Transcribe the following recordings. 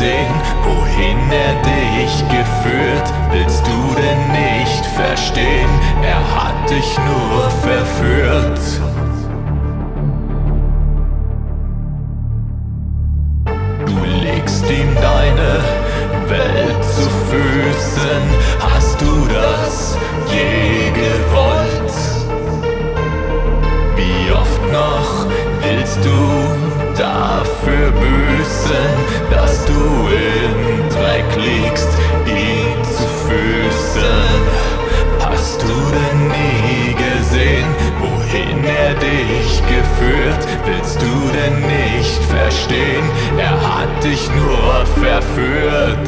gesehen, wohin er dich geführt. Willst du denn nicht verstehen? Er hat dich nur verführt. Du legst ihm deine Welt zu Füßen. Hast du das je gewollt? Wie oft noch willst du dafür büßen, dass du im Dreck liegst, ihm zu Füßen? Hast du denn nie gesehen, wohin er dich geführt? Willst du denn nicht verstehen? Er hat dich nur verführt.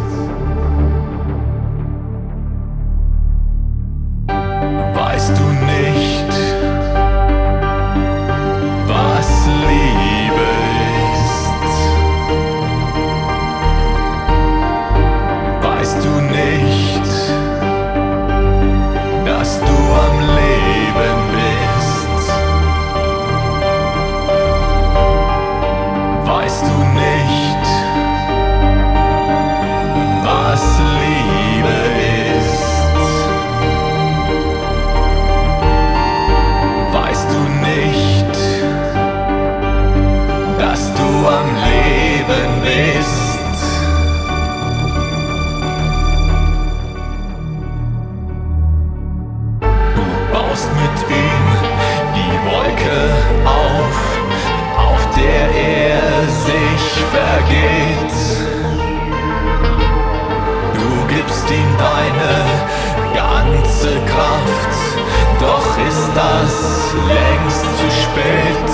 Weißt du nicht, was Liebe ist? Weißt du nicht, dass du am Leben bist? Weißt du nicht, was Liebe ist? Weißt du nicht, dass du am Leben bist? Du baust mit ihm die Wolke auf der er sich vergeht. Du gibst ihm deine ganze Kraft, doch ist das längst zu spät.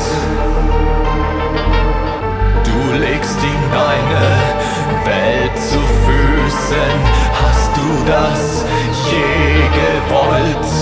Du legst ihm deine Welt zu Füßen. Hast du das je gewollt?